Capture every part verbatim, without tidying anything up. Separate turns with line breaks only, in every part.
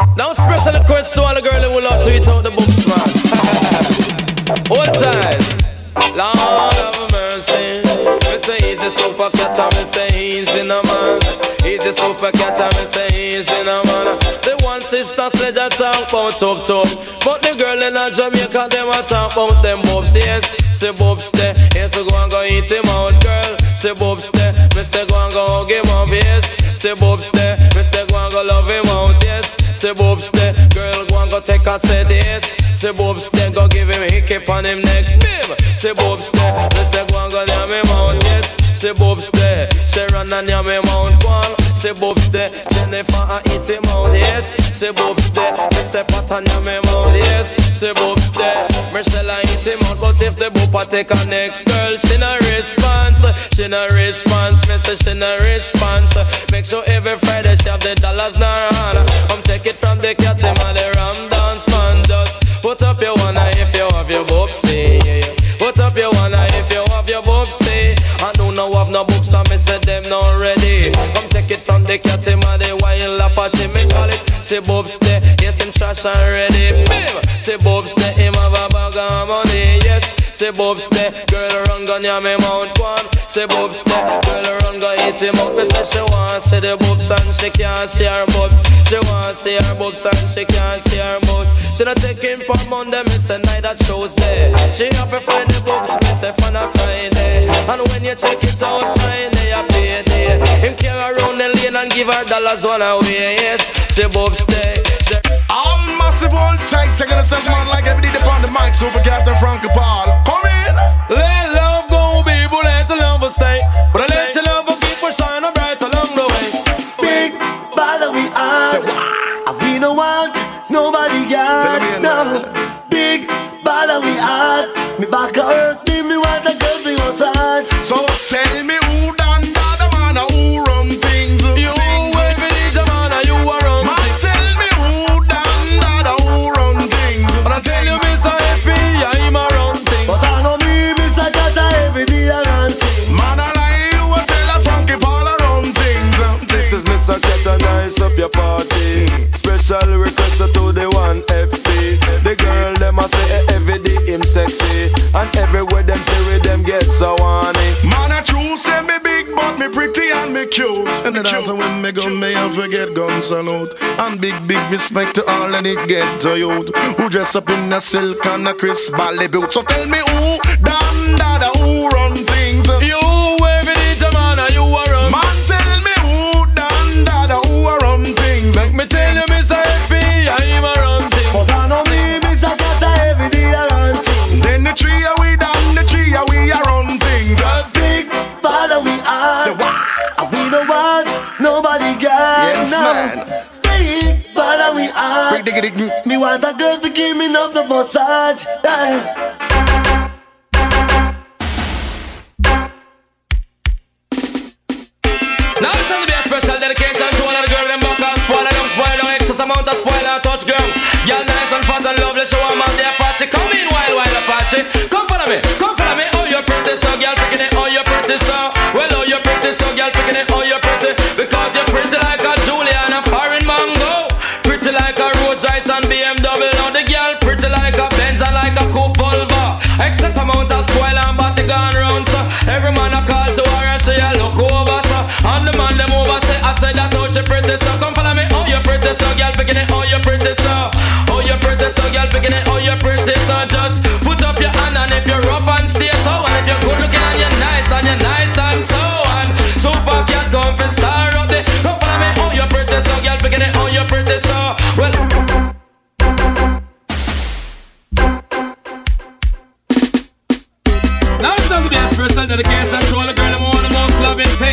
Now special request to all the girls who love to eat out the books, man. One time, Lord have mercy. Me say he's a super cat, and me say he's in a man. He's a super cat, and me say he's in a man. The one sister said that talk about tough tough, but the girl in a Jamaica them a talk about them bobs. Yes, say bobs there. Yes, so go and go eat him out, girl. Say bobs there. Me say go and go hug him up. Yes, say bobs there. Me say go and go love him out. Yes, say bobs there. Girl go and go take a set. Yes, say bobs there. Go give him a hickey on him neck. Bim. Say bobs there. Me say go and go yam him out. Yes, say bobs there. She run and yam him out. Go on. Say bobs there. Jennifer a eat him out. Yes, say bobs there. Me say pat and yam him out. Yes, say bobs there. Michelle a eat him out. But if the boop a take a next girl, she no response. She no response. Me say she no response. Make sure every Friday she have the dollars in her hand. Come take it from the cat and the ram dance man. Just put up your one eye if you have your boopsie. Put up your one eye if you have your boopsie. I don't know have no boobs, so me say them not ready. Come take it from the cat and the wild Apache. Me call it say boobs there. Yes, him trash and ready. Bim. Say boobs there. Him have a bag of money. Yes. Say bobs there, girl run gun ya me mount one. Say bobs there, girl run gun eat him up. Me say she want see the bobs and she can't see her bobs. She want see her bobs and she can't see her bobs. She not take him for Monday, me say night that shows there. She have to find the bobs, me say fun a Friday. And when you check it out Friday, you pay day. Him carry around the lane and give her dollars one away. Yes, say bobs there.
All massive old tight, checking us up man like every day upon the mic. Super Captain Frankie Paul, come in.
Let love go, people, let the love stay. But I let the love keep on shining bright along the way.
Big bother we are, and we don't want nobody got. No, big bother we are. Me back hurt me, me want a girl for your touch.
So tell me who done that man, who run things.
You every day, man, you are run.
Man, tell me who done that, who run things.
But I tell you, Miss Happy, I'm a run things.
But I know me, Miss Agata, every day I run things.
Man, I lie, you will tell a Frankie Paul I run things.
This is Mister Keta, nice up your party. Special request to the one F P. The girl them a say every day him sexy, and everywhere them say with them get so horny.
Man, I true say me big, but me pretty and me cute. And the dancer when me go, me I forget gun salute. And big, big respect to all and it get to youth who dress up in a silk and a crisp ballet boot. So tell me who done that, who run things.
You every day, man, you are run.
Man, tell me who done that, who are run things.
Make me tell you, Miss Happy, I'm a run things.
But I know me, Miss Agata, every day I run things.
Then the tree we down, the tree we are run things.
Big bother we are,
so wow.
And we don't want nobody got.
Yes,
no.
man.
Big bother we are. Me want a girl to give me enough the massage. Yeah.
Now it's time to be a special dedication to all of the girls them back and spoil and don't spoil no excess amount of spoil and touch girl. Y'all nice and fat and lovely, show them out the Apache. Come in wild, wild Apache. Come follow me, come follow me. Oh, you're pretty so, girl, picking it. Oh, you're pretty so. Well, oh, you're pretty so, girl, picking it. Oh, you're pretty because you're pretty like a Julia and a foreign mango. Pretty like a Rolls Royce and B M W. Now the girl pretty like a Benz and like a coupe Volvo. Excess amount of spoil and body gone round, so every man a call to her and she a look over, so and the man them over say I said that oh she pretty so. Come follow me, oh you're pretty so, girl, picking it. Oh you're pretty so, oh you're pretty so, girl, picking it. Oh you're pretty so. Just put up your hand and if you're rough and stay so, and if you're good looking and you're nice and you're nice and so on. Super cat come for star up there. Come follow me, oh you're pretty so, girl, picking it. Oh you're pretty so. Well. Now it's time to be a special dedication to all the girl who want the most loving thing.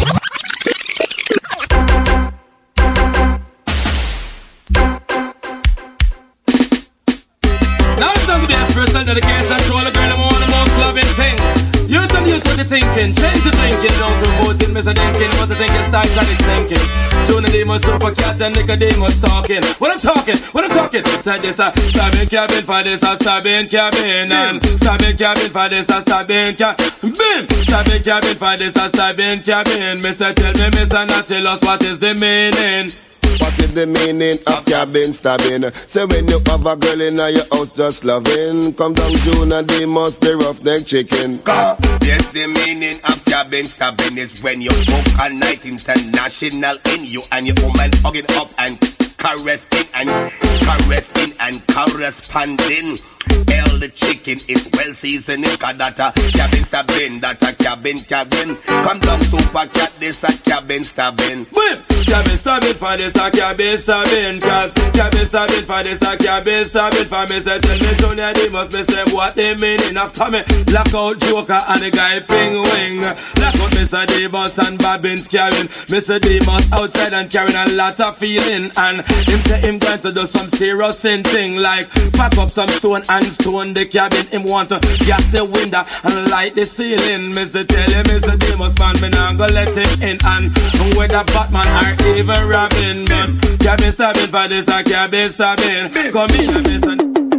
Now it's time to be a special dedication to all the girl who want the most loving thing. Youth and youth with the thinking, change the drinking. Don't so voting, Mister Dinkin. Must think it's time got it thinking. Tuna Demos, Super Cat and Nicodemus talking. What I'm talking, what I'm talking. Said this a stabbing cabin for this a stabbing cabin. And stabbing cabin for this a stabbing cabin. Bim! Stabbing cabin for this a stabbing cabin. Mister tell me, Mister not tell us what is the meaning.
What is the meaning of cabin stabbing? Say when you have a girl in your house just loving, come down June and they must be rough neck chicken.
Yes, the meaning of cabin stabbing is when you book a night international in you and your woman hugging up and caressing and caressing and corresponding. Hell, the chicken is well seasoned. Cause that a cabin stabbing, that a cabin cabin. Come down super cat, this a cabin stabbing.
Boom! Cabin stabbing for this a cabin stabbing. Cause cabin stabbing for this a cabin stabbing. For me say tell me Junior they must be say what they meaning after me. Lock out Joker and the guy Ping Wing. Lock out Mister Demus and Bobbins carrying. Mister Demus outside and carrying a lot of feeling. And him say him going to do some serious sin thing. Like pack up some stone and stone the cabin. Him want to gas the window and light the ceiling. Mister tell him Mister Demus man me not go let him in. And whether Batman or even Robin, man, cabin stabbing for this a cabin stabbing. Come in and listen.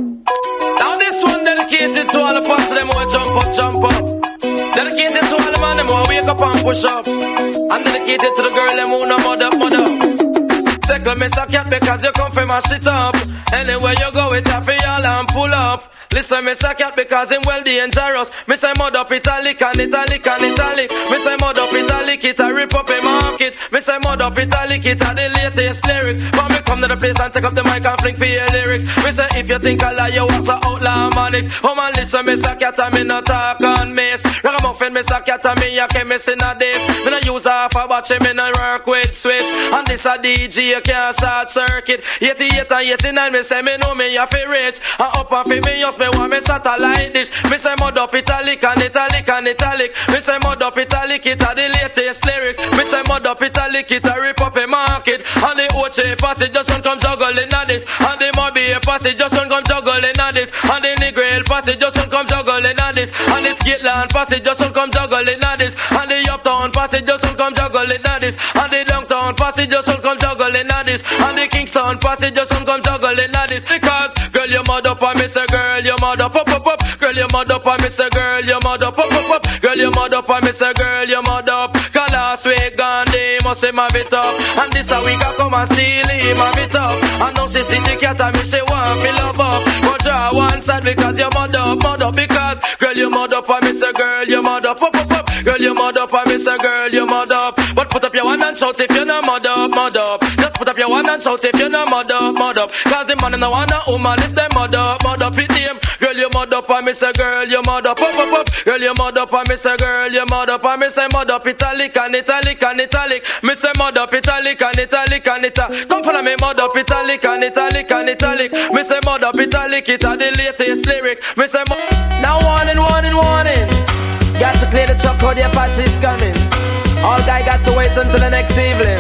Now this one dedicated to all the past them who jump up, jump up. Dedicated to all the man them who wake up and push up. And dedicated to the girl them who no mother, mother. Tickle me so cat because you come from my shit up. Anywhere you go with happy y'all and pull up. Listen me so cat because him well dangerous. Me say mud up italic and italic and italic. Me say mud up italic it a rip up a market. Me say mud up italic it a the latest lyrics. But me come to the place and take up the mic and fling for your lyrics. Me say if you think I lie you was a outlaw manics. Oh man listen me so cat and me no talk on miss. Ragamuffin me so cat and me a chemist in a days. Me no use half a batch me no work with switch. And this a D J you can't short circuit. eighty-eight and eighty-nine me say me know me a fi rich. And up and fi me just me want me satellite dish. Me say mud up italic and italic and italic. Me say mud up italic it a the latest lyrics. Me say mud up italic it a rip up a market. And the Oche passage just don't come juggling at this. And the Mobby passage just don't come juggling at this. And the Negril passage just don't come juggling at this. And the Skitland passage just don't come juggling at this. And the Uptown passage just don't come juggling at this. And the Downtown passage just don't come juggling at this. And the Kingston passage just don't come juggling at this. Because girl you mud up and me say girl you mud up up up up. Girl you mud up and me say girl you mud up up up up. Girl you mud up and me say girl you mud up. Cause last week Gandhi must say my bit up. And this a week I come and steal him a bit up. And now she see the cat and me she want fill up up. But draw one side because you mud up, mud up. Because girl you mud up and me say girl you mud up up up up. Girl you mud up and me say girl you mud up. But put up your one and shout if you no mud up, mud up. Just put up your one and shout if you no mud up, mud up. Cause the man in the one and woman if they mud up, mud up it him. Girl you mud up and me say girl you mud up up up up. Girl you mud up and me say girl you mud up and me say mud up italic and italic and italic. Me say mud up italic and italic and italic. Come follow me mud up italic and italic and italic. Me say mud up italic it a the latest lyrics. Me say mud. Now warning warning warning. Got to clear the truck or the Apache's coming. All guy got to wait until the next evening.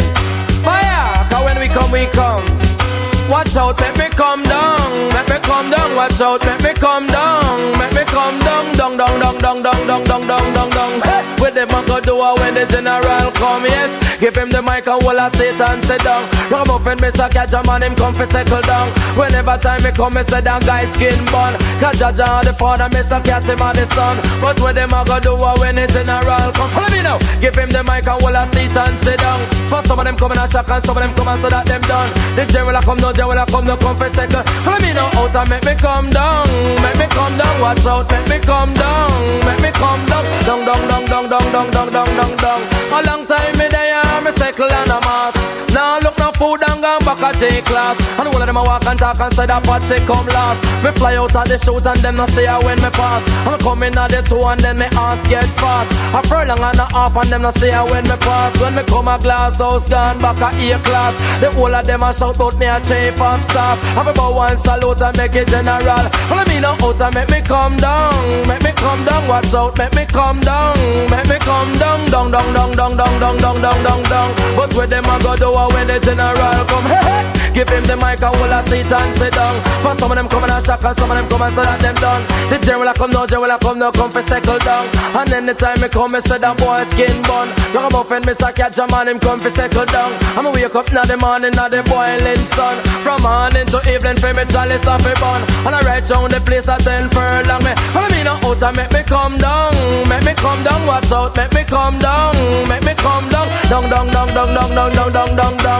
Fire, cause when we come, we come. Watch out, make me come down. Make me come down, watch out, make me come down. Make me come down, down, down, down, down, down, down, down, down, down, down. Hey, with them I go do it when the general come, yes. Give him the mic and hold a seat and sit down. Ram up and Mister Catch a man, him come for settle down. Whenever time me come, me say that guy skin bun. Cause Jaja the father, Mister Catch him and the son. But with them I go do it when the general come. Follow me now. Give him the mic and hold a seat and sit down. For some of them come in a shock and some of them come and so that them done. The general come no when I come, no come for second. Follow me now out and make me come down. Make me come down, watch out, make me come down. Make me come down, down, down, down, down, down, down, down, down, down, down. A long time me there, me cycle and a mask. Now look no food and gone back a J class. And all of them a walk and talk and say that part she come last. Me fly out of the shoot and them no say I when me pass. I'm coming at the two and then me ass get fast. A furlong and a half and them no say I when me pass. When me come a glass house gone back a A class. The whole of them a shout out me a chief of staff. Have about one salute and make it general. Follow me now out and make me come down. Make me come down, watch out, make me come down. Make me come down, down, down, down, down, down, down, down, down, down, down. But with them I go do it when the general come. Hey, hey. Give him the mic and hold a seat and sit down. For some of them come and a shock and some of them come and say that them done. The general come no, general come no, come for settle down. And then the time me come, me say that boy skin bun. Young muffin, Mister Catch a man, him come for settle down. I'ma wake up now the morning, now the boiling sun. From morning to evening, for me chalice off me bun. And I ride round the place at ten furlong me. Follow me now out and make me come down. Make me come down, watch out, make me come down. Make me come down, down, down, down, down, down, down, down, down, down, down. But I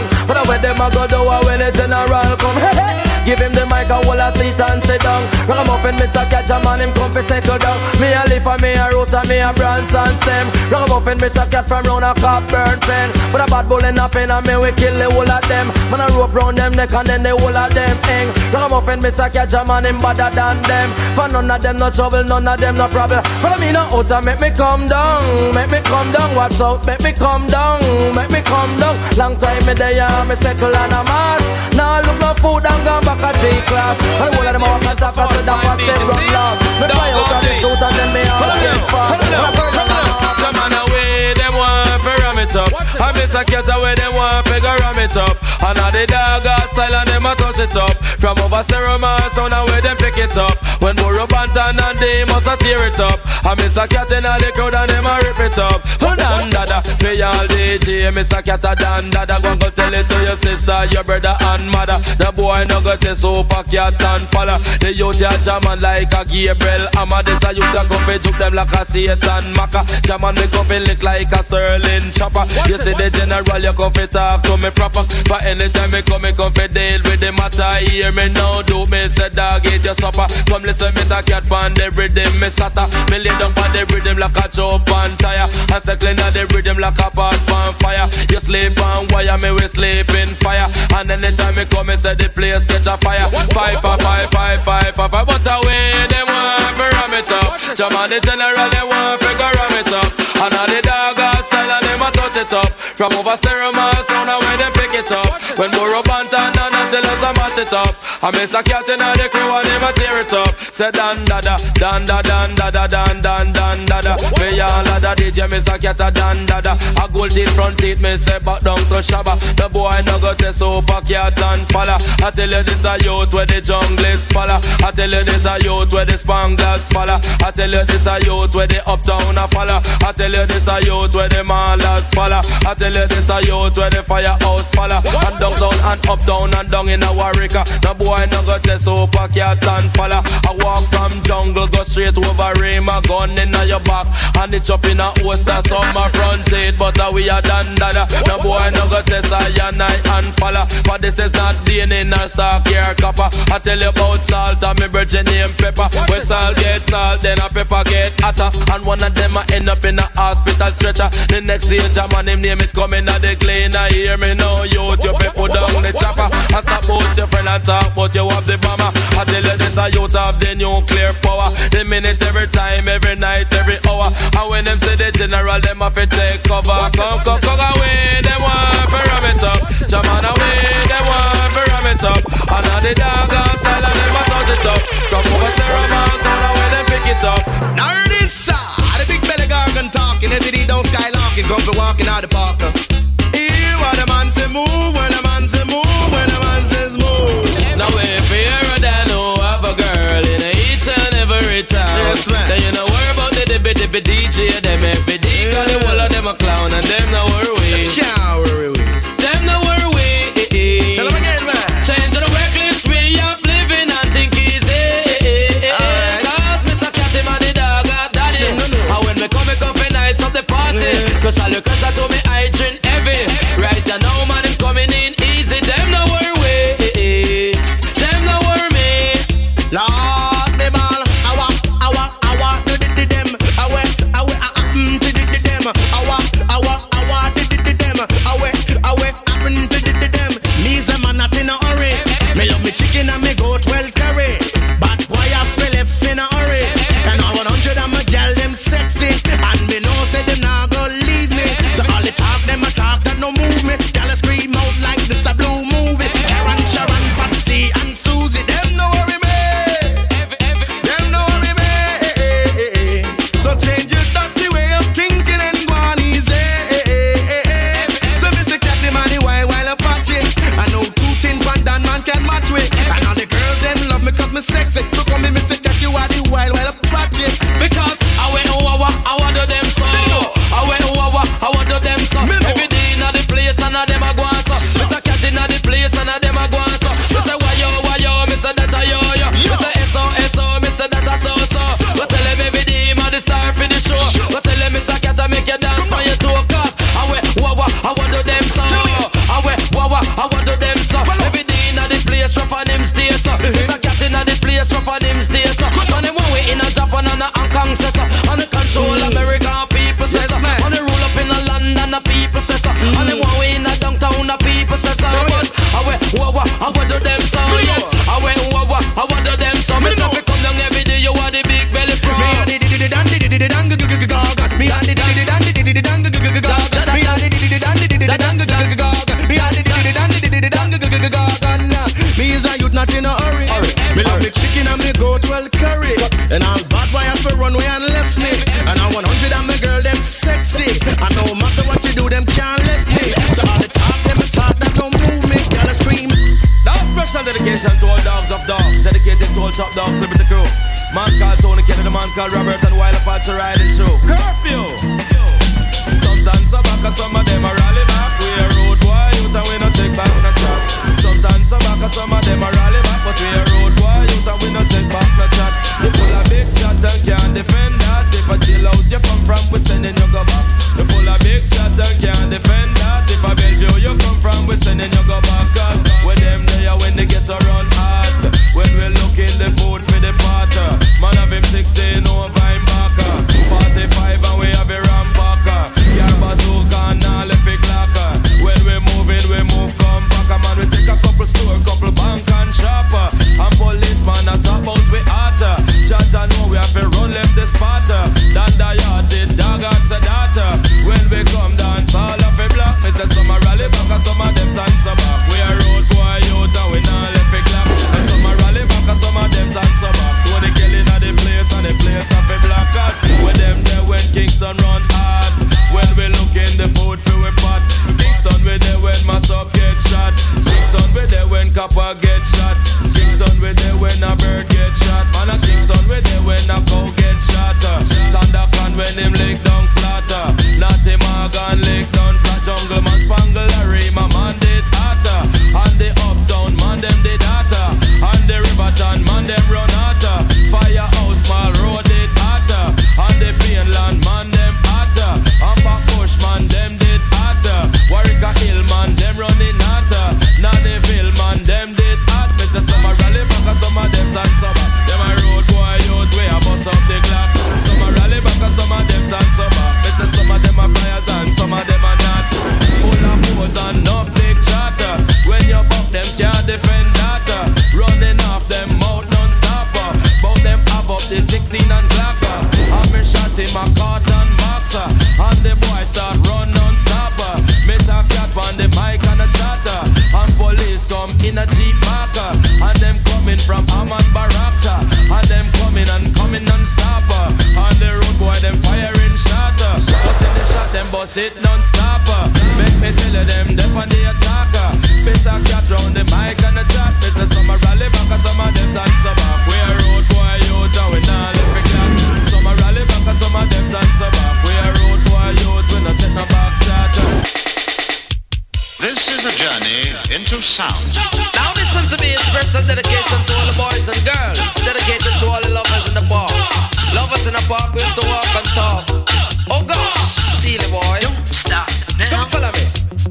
where them a go do when the general come. Give him the mic and hold a seat and sit down. Ragamuffin, Mister Catcher man, him come fi settle down. Me a leaf and me a root and me a branch and stem. Ragamuffin, Mister Cat from round a Cockburn pen. Put a bad bull in a pen and me we kill the whole of them. Man a rope round them neck and then the whole of them hang. Ragamuffin, Mister Catcher man, him better than them. For none of them no trouble, none of them no problem. Follow me no out and make me come down. Make me come down, watch out, make me come down. Make me come down. Long time me there, me circle and a mass. Now look no food and gone back a G class. And all of them out and talk to them what they run loud. Me fly out of the shoes and then me all get fast. Some man away, them want to ram it up. I miss a cat away, them want to ram it up. And all the dog got style and them a touch it up. From over stereo man, sound away them pick it up. When Burro Bantan and they must a tear it up. I miss a cat in all the crowd and them a rip it up. So dan dada, me all D J, miss a cat a dan dada. Go go tell it to your sister, your brother and mother. The boy no got a super cat and follow. The youth ya jaman like a Gabriel Amma. This a youth a come fi juke them like a Satan Maka. Jaman me come fi lick like a Sterling chopper. You see the general, you come fi talk to me proper. But anytime me come, me come fi deal with the matter. Hear me now, do me say dog eat your supper. Come listen, miss a cat pan the rhythm, me sata. Me lay down pan the rhythm like a chop and tire. And circling on the rhythm like a pot pan fire. You sleep on wire, me we sleep in fire. And anytime me come, me say the place catch a fire. Five, five, five, five, five, five, five. But away, them want to ram it up. Jaman the general, they want to ram it up. And all the dog got style and them a touch it up. From over stereo man, sound away them pick it up. When Burro Bantan and until us a mash it up. I miss a cat in all the crew and them a tear it up. Say dan dada, dan da dan dada, dan dan dan dada. Me all of the D J miss a cat a dan dada. A gold teeth front teeth me say back down to Shabba. The boy no got a super cat and falla. I tell you this a youth where the jungle is falla. I tell you this a youth where the Spanglers falla. I tell you this a youth where the uptown a falla. I tell you this a youth where the Malas falla. I tell you this a youth where the Firehouse falla. And downtown and uptown and down in a Warwick. The boy no got a super cat and falla. I walk from jungle go straight over Rim. A gun in your back and it chop in a host. That's on my front teeth. But uh, we are done dada. The boy no got a cyanide and falla. But this is not D N A nor stock here copper. I tell you about salt and me virgin name pepper. When salt get salt then a pepper get hotter. And one of them a end up in a hospital stretcher. The next day Jaman him name it coming at the cleaner. Hear me now youth you pe put down the chopper. And stop about your friend and talk but you have the bomber. I tell you this a youth have the nuclear power. The minute every time, every night, every hour. And when them say the general them have to take cover. Come, come, come away, them want to ram it up. Jaman away, them want to ram it up. And all the dog and style and them a touch it up. Come over stereo man, sound away them pick it up.
Now hear this side, the big belly gargan talking. As it don't skylarking, come for walking out the park. Hear what the man say move, when the man say move, when the man says move.
Now if you're a dan who have a girl in each and every time, yes, then you know worry about the dibby dibby D J. Them every D, cause the whole of them a clown and them no worry.
Can't worry we.
Them no worry.
Tell them again, man.
Change to the reckless way of living and think easy. Right. Cause Mister Cat him and the dog got daddy. No, no, no. And when me come, me come fi nice up the party. Special request to me I want to them so. Every day in the place, rough on them stay so. It's a cat in the place, rough on them stay so. On the one way in a Japan and a Hong Kong says so. On the control American people says so. On the rule up in a London the people says so. On the one way in a downtown the people says so. But I went wah wah, I want to them so. Yes, I went wah wah, I want to them so. Me say come down every day, you are the big belly pro.
Me a the di di dan di di di dan gaga. Me a the di di dan di di di dan gaga. Me a the di di dan di di di dan gaga. Me a the di di dan di di di dan gaga. Me is a youth not in a hurry. Me love me chicken and me goat well curry. And all bad boy have to run away and left me. And I one hundred and my girl them sexy. And no matter what you do, them can't let me. So all the talk, them the talk that don't move me. Girl I scream.
Now special dedication to all dogs of dogs, dedicated to all top dogs, live with the crew. Man called Tony Kelly, the man called Robert, and while apart to riding through. Curfew. Sometimes some back and some of them are rally back. We a road boy, youth and we no take back no chat. Sometimes some back and some of them are rally back, but we a road boy, youth and we no take back no chat. You full of big chat and can't defend that. If a jailhouse you come from, we sending you go back. You full of big chat and can't defend that. If a Bellevue you come from, we sending you go back. Cause when them there, when they get around hot, when we look in the food for the potter, man have him sixteen over him backer, forty-five and we have a rampacker. Yeah, bazooka and all if it clacker. When we moving, we move come back. A man we take a couple store, couple bank and shopper. And policeman a top out we hotter. Judge I know we have to run left the spotter. Dan the yachted dog and sedata. When we come dance all of it black. Me say some a rally back and some of them dance back. We a road boy out and we not left it clap. And some a rally back and some of them dance back. Tony Kelly in the place and the place of a black cat. When them there when Kingston run hard. When we look in the food for we pot. Kingston we there when mass up get shot. Kingston we there when copper get shot. Kingston we there when a bird get shot. Man a Kingston we there when a cow get shot. Sandakan when him leg down flatter. Natty Morgan leg down flat. Jungle man spangle a rim a man did hotter. And the uptown man them did hotter. And the Riverton man them run hotter. Firehouse small road did hotter. And the Plainland man them hotter. And back Bushman them did hotter. Warwick Hill man them running hotter. Nannyville man them did hot. Me say some a rally back and some of them dance back. Them a road boy youth way a bust up the clock. Some a rally back and some of them dance back. Me say some of them a flyers and some of them a nuts. Full of pose and no big chatter. When you buck them can't defend data. Running off them mouth non-stopper. Bout them have up the sixteen and clapper. Have me shot him a cotton boxer. And the boy start run non-stopper. Miss a cat on the mic and a chatter. And police come in a jeep marker. And them coming from Amman Barakta. And them coming and coming non-stopper. And the road boy them firing shatter. Bust in the shot them bust it non-stopper. Make me tell you them dep on the attacker. Miss a cat round the mic and a chat. Miss a some a rally back and some of them dance back. We a road boy youth and we not left it clock. Some a rally back and some of them dance back. We a road boy youth we not take no back chat.
This is a journey into sound.
Now listen to me, a special dedication to all the boys and girls. Dedicated to all the lovers in the park. Lovers in the park we have to walk and talk. Oh gosh, Steely boy, don't stop now. Come follow me.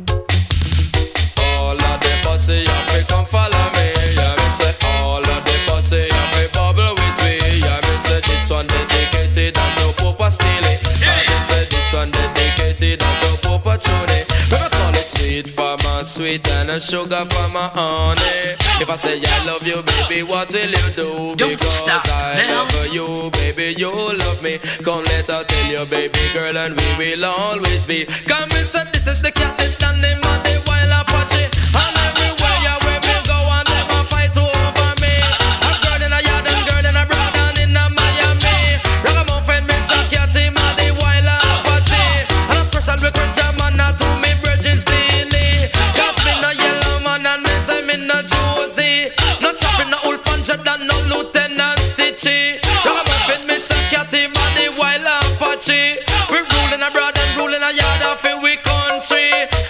All of the pussy, yeah, we come follow me. Yeah, me say all of the pussy, yeah, we bubble with me. Yeah, me say this one dedicated and no Papa Steely. Yeah, me say this one dedicated and no Papa Tony. Sweet for my sweet and a sugar for my honey. If I say I love you, baby, what will you do? Don't because stop I now. Love you, baby, you love me. Come let her tell you, baby girl, and we will always be. Come and say this is the cat that done them on the wild Apache. And everywhere you where me go and them a fight over me. A girl in a yard and girl in a broad and in a Miami. Ragamuffin, Miss a cat him on the wild Apache. And a special request your man not to me virgin steel. No Josie, no chopping, no old fan Jordan, no Lieutenant Stitchy. Ragamuffin, Miss a Catty, man, the wild Apache. We ruling abroad and ruling a yard of we country. This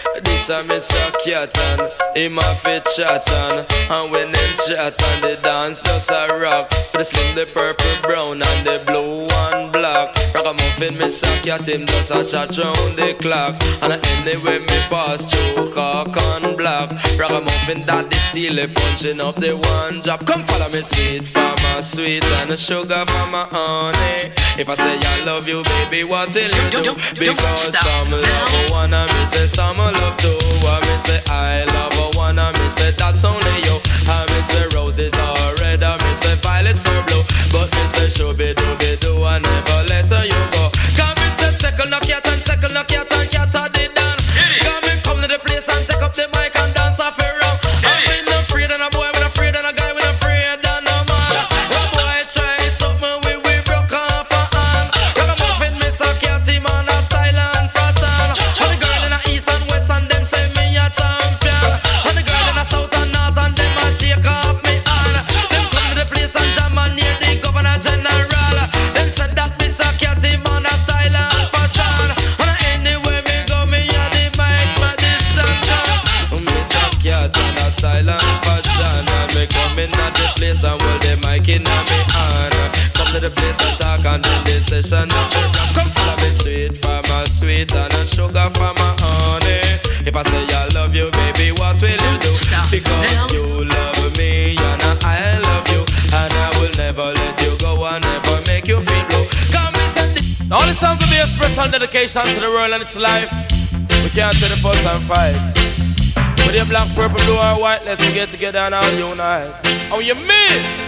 This a miss a cat and him a fit chat and and when them chat and the dance just a rock. For the slim, the purple, brown and the blue and black. Ragamuffin miss a cat, him just a chat round the clock. And anyway me pass through cock and black. Ragamuffin daddy still a punching up the one drop. Come follow me sweet for my sweet and the sugar for my honey. If I say I love you baby, what will you do? Because some love one and me say some love two. I me say I love a one and me say that's only you. I me say roses are red and me say violets are blue. But me say shooby dooby doo I never let you go. Cause me say second a cat and second a cat and cat a did dance. Cause me come to the place and take up the mic and dance off around. I'm not afraid and a boy with afraid and a guy with afraid and a man. A boy try something we we broke off a hand. Cause I'm moving miss a cat him on a style and fashion. And the girl in the east and west and them say me a champion. And the girl in the south and north and them a shake off me hand. Them come to the place and jam and near the governor general. Them said that miss a cat him on a style and fashion. And anyway me go me a the mic magician. Miss a cat on a style and fashion. And me come in at the place and hold the mic in a me hand. Come to the place and talk and do the session. Come follow me sweet for my sweet and a sugar for my honey. If I say I love you baby, what will you do? Because you love me and I love you. And I will never let you go and never make you feel low. Come and the all the songs will be expressed on dedication to the world and its life. We can't take the fuss and fight. With your black, purple, blue or white, let's get together and all unite. Oh, you mean?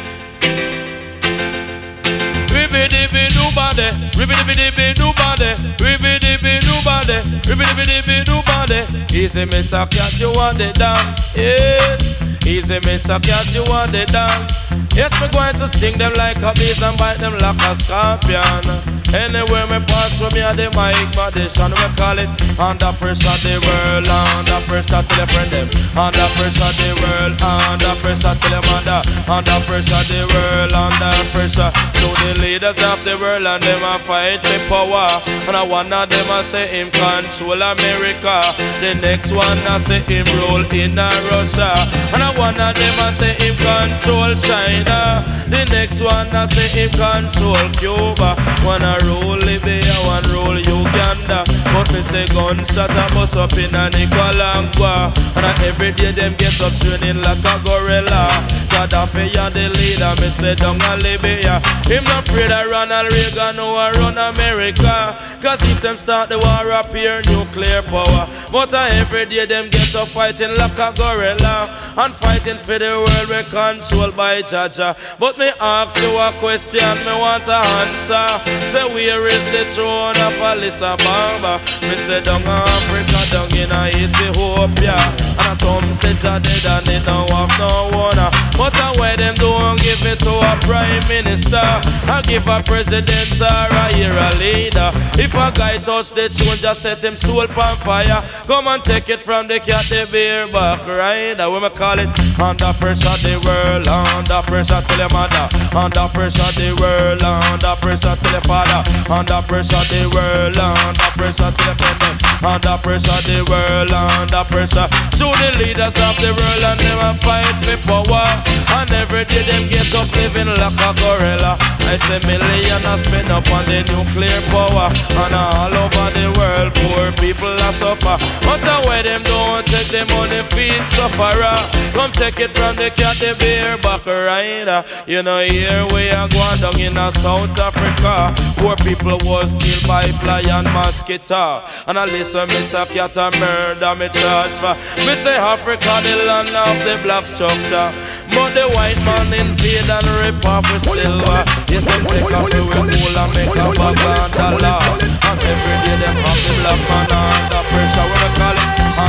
Ribby-dibby-doo-body, ribby-dibby-dibby-doo-body, ribby-dibby-doo-body, ribby-dibby-dibby-doo-body. Easy, Miss a cat, you want it down. Yes, easy, Miss a cat, you want it down. Yes, me going to sting them like a bees and bite them like a scorpion. Anywhere me pass from me and the mic magician, we call it under pressure the world, under pressure till your friend them, under pressure the world, under pressure till your mother, under pressure the world, under pressure. So the leaders of the world and them a fight for power, and I one of them a say him control America, the next one a say him rule in Russia, and I one of them a say him control China, the next one a say him control Cuba, one a rule Libya, one rule Uganda. But me say gunshot a bust up in a Nicaragua, and every day them get up training like a gorilla. Gaddafi and the leader, me say down a Libya. Him not afraid of Ronald Reagan or run America, cause if them start the war up here, nuclear power. But uh, every day them get up fighting like a gorilla, and fighting for the world we controlled by Jaja. But me ask you a question, me want to answer. Say where is the throne of Alyssa Bamba? Me say down Africa, down in Ethiopia. And some say Jah dead and they don't have no one. But uh, why them don't give it to a prime minister, or give a president or a hero leader? If a guy touch the tune, just set him soul on fire. Come and take it from the cat, the beer back rider. We me call it under pressure the world, under pressure till your mother, under pressure the world, under pressure till your father, under pressure the world, under pressure till your friend, under pressure the world, under pressure. So the leaders of the world and them a fight for power, and every day them get up living like a gorilla. I say millionaires spend up on the nuclear power, and all over the world poor people are suffer. But why them don't take the money feed sufferer? Come take it from the cat, the beer back rider. You know here we are going down in a South Africa, poor people was killed by fly and mosquito. And I listen me say cat a murder me charge for. Me say Africa the land of the black structure, but the white man invade and rip off with silver. Yes, they take off the gold and make a bag and dollar, and every day them have the black man under pressure. What I call it? Huh?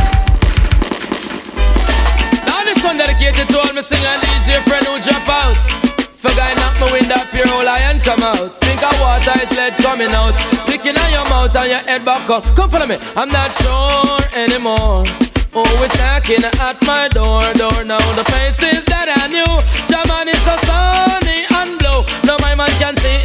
Now this one dedicated to all my singer and D J friend who drop out. For guy knock my window up your whole eye and come out. Think of water is lead coming out, licking on your mouth and your head back up. Come follow me, I'm not sure anymore. Oh, it's knocking at my door, door now. The faces that I knew, German is so sunny and blue. Now my man can see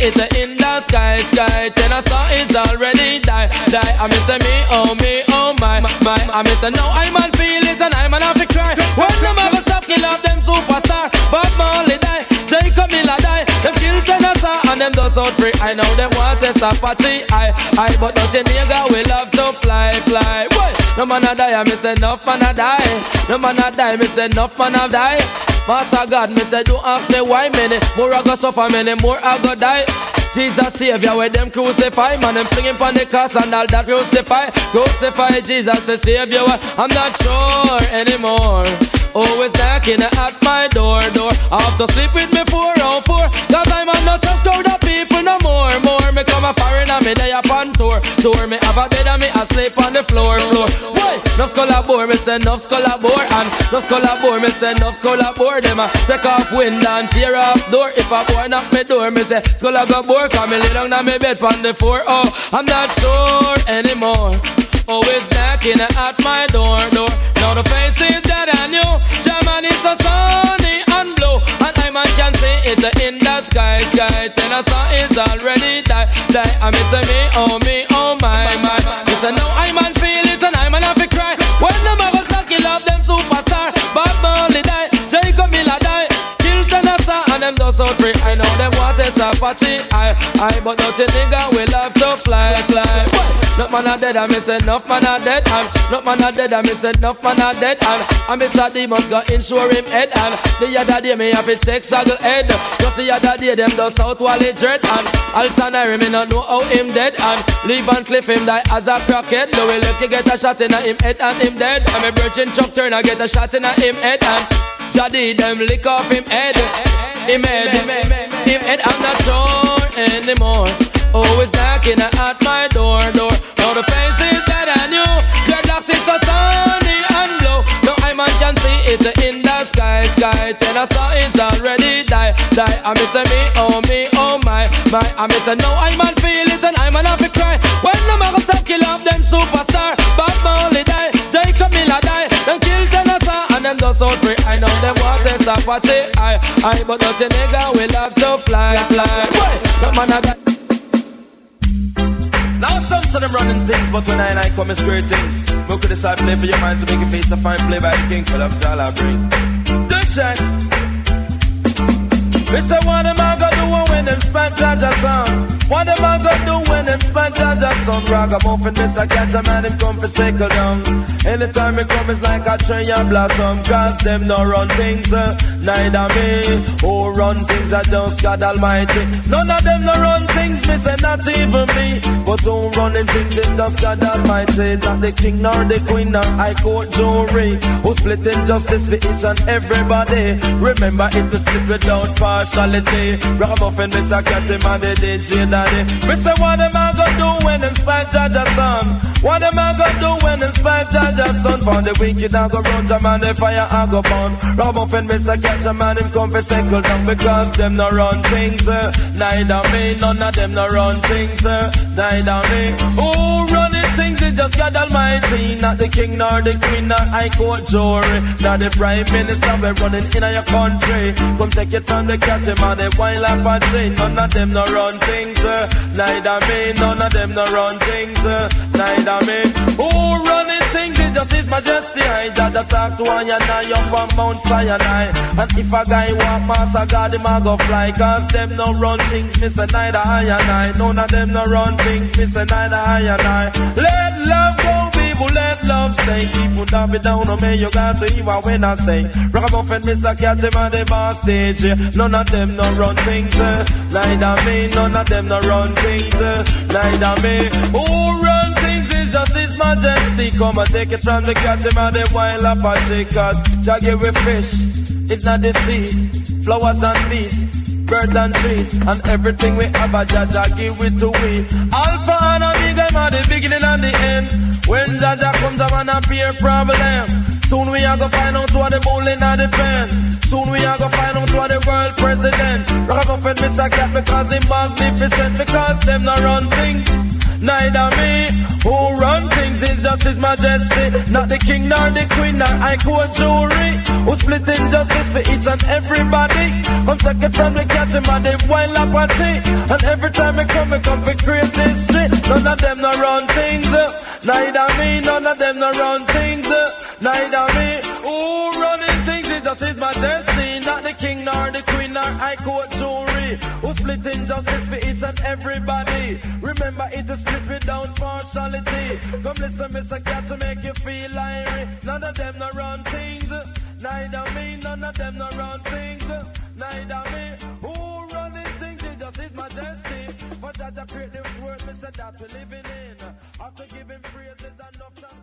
it in the sky, sky. Then I saw it's already die, die. I miss me, oh me, oh my, my. I miss no, I man feel it and I man have to cry. When them ever stop kill off them superstar, but Molly die, Jacob Miller die. Them kill Tennessee and them does out free. I know them want this Apache, I, I. But nothing nigga we love to fly, fly. Boy, no man a die, I miss enough man a die. No man a die, miss enough man a die. Master God, me say, don't ask me why many more I go suffer, many more I go die. Jesus Savior, where them crucify, man, them flinging pon the cross and all that crucify. Crucify Jesus for Savior, I'm not sure anymore. Always knocking at my door, door. I have to sleep with me four on four, cause I'm not just crowd of people no more, more. Me come a foreigner, me day upon tour, tour. Me have a bed and me asleep on the floor, floor. Why? Nuff skull a bore, me say nuff skull a bore, and nuff skull a bore, me say nuff skull a bore. Them a take off window and tear off door. If a boy knock me door, me say skull a go bore. Cause me lay down on me bed on the floor. Oh, I'm not sure anymore. Always knocking at my door, door. Now the face is dead and new. German is so sunny and blue, and I man can see it in the sky, sky. Tennessee is already die, die. I miss me, oh me, oh my, my. Listen now, I man feel it and I man have to cry. When the mothers not kill off them superstar, Bob Marley die, Jacob Miller die, kill Tennessee and them does out free. I know them want this Apache, I, I. But nothing nigga we love to fly, fly. Not man a dead, I miss enough man a dead. And not man a dead, I miss enough man a dead. And I miss a demons go insure him head. And the other day me have to check Saggle head. Just the other day them do South Wally dread. And Altanari me not know how him dead. And leave and cliff him die as a crackhead. Louis Lucky get a shot in a him head and him dead. And me virgin Chuck Turner get a shot in a him head. And Jaddy them lick off him head. Him head, him head, I'm not sure anymore. Always knocking at my door, door. Now the face is dead and new. Dreadlocks is so sunny and blue. Now I man can see it in the sky, sky. Tennessee is already die, die. I miss me, oh me, oh my, my. I miss a no, I man feel it and I man have to cry. When the man go stop kill off them superstar, Bob Marley die, Jacob Miller die. Them kill Tennessee and them does out free. I know them want this Apache, I, I. But nothing nigga we love to fly, fly. Boy, no man a die. Now some of them running things, but when I and I come as great things. We could decide play for your mind to make it face a fine play by the king, but that's all I bring. The check. It's a what am I gonna do when them spank Jaja song? What am I gonna do when them spank Jaja song? Ragamuffin, miss I catch a man, him come for cycle down. Anytime he come, it's like a tree and blossom. Cause them no run things, uh, neither me. Who run things, I just God Almighty. None of them no run things, me say not even me. But who running things, it's just God Almighty. Not the king nor the queen nor high court jury. Who splitting justice for each and everybody. Remember it was split without partiality. Ragamuffin, miss I catch him and they did say daddy. Me say what am I gonna do when them spank Jaja son? What am I gonna do when them spank Jaja son? For the wicked I go run jam and the fire I go burn. Ragamuffin, miss I catch a man him come for cycle down. Because them no run things, uh, neither me. None of them no run things, uh, neither me. Who running things is just God Almighty. Not the king nor the queen nor high court jury. Not the prime minister we running in your country. Come take it from the cat him and the wine like a chain. None of them no run things, uh, neither me. None of them no run things, uh, neither me. Who running things is just His Majesty. I just talk to one and I up on Mount Sinai. And if a guy walk master God him a go fly. Cause them no run things, me say neither I and I. None of them no run things, me say neither I and I. Let love go, people, let love stay. People don't be down on me, you got to hear when I say. Ragamuffin, Mister Cat him on the bar stage. None of them no run things, uh, neither me. None of them no run things, uh, neither me. Who run things is just His Majesty. Come and take it from the cat him on the wild Apache. Cause Jah give we fish, it's not the sea, flowers and beasts, birds and trees, and everything we have a Jaja give it to we. Alpha and Omega, I'm at the beginning and the end. When Jaja comes up and appear problem, soon we are gonna find out what the bowling and the pen. Soon we are gonna find out what the world president. Ragamuffin, Mister Cat, because they magnificent, because them not run things. Neither me, who run things is just His Majesty. Not the king nor the queen nor high court jury. who split injustice for each and everybody. Come take it from the cat and man, they wild up at it. And every time I come, I come for create this street. None of them no run things up, neither me. None of them no run things up, neither me. Who running things, it just is my destiny. Not the king nor the queen nor high court jury. Who split injustice for each and everybody. Remember it is split without partiality. Come listen, Mister Cat, to make you feel irate. None of them no run things, neither me. None of them no run things, neither me. Who running things, it just is my destiny. For Jah Jah create this world, me said that we living in. After giving praises enough time.